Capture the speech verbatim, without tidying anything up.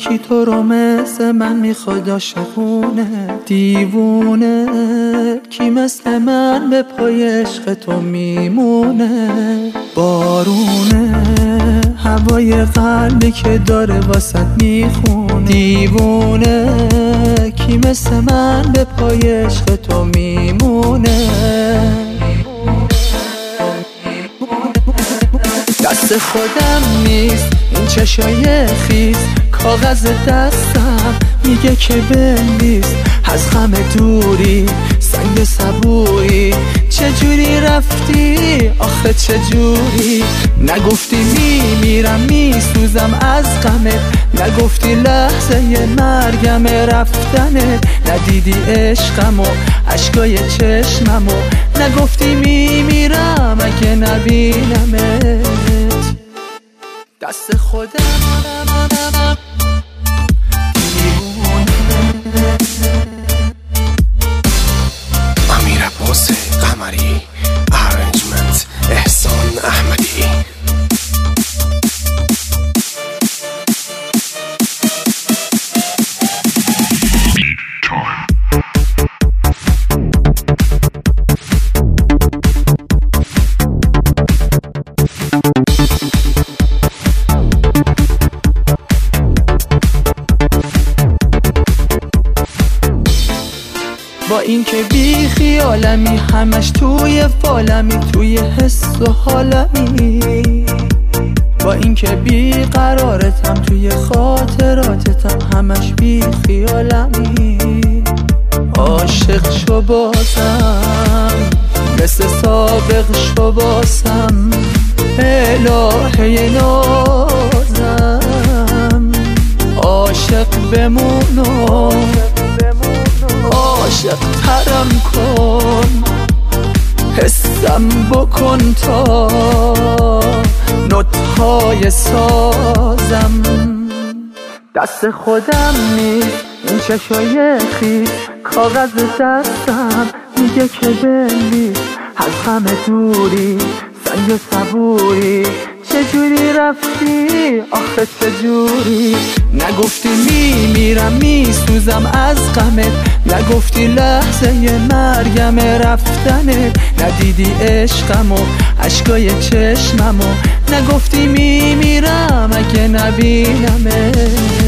یکی تو رو مثل من میخواد عاشقونه دیوونه، کی مثل من به پای عشق تو میمونه؟ بارونه هوای قلبی که داره واسط میخونه دیوونه، کی مثل من به پای عشق تو میمونه؟ دست خودم نیست این چشای خیس، کاغذ دستم میگه که بنویس از غم دوری سنگ صبوری. چجوری رفتی آخه چجوری؟ نگفتی میمیرم میسوزم از غمت، نگفتی لحظه مرگم رفتنه، ندیدی عشقمو اشکای چشممو، نگفتی میمیرم اگه نبینمت. دست خودم امیر عباس قمری، ارنجمنت احسان احمدی. با این که بی خیالمی همش توی فالمی، توی حس و حالمی، با این که بی قرارتم توی خاطراتتم همش بی خیالمی. عاشق شو بازم مثل سابق شو بازم، الهه نازم عاشق بمونم، عاشق ترم کن حسم بکن تا نوت‌های سازم. دست خودم نیست این چشای خیس، کاغذ دستم میگه که بنویس از غم دوری سنگ صبوری. چجوری رفتی آخه چجوری؟ نگفتی میمیرم میسوزم از غمت، نگفتی لحظه مرگم رفتنه، ندیدی عشقمو اشکای چشممو، نگفتی میمیرم اگه نبینمت.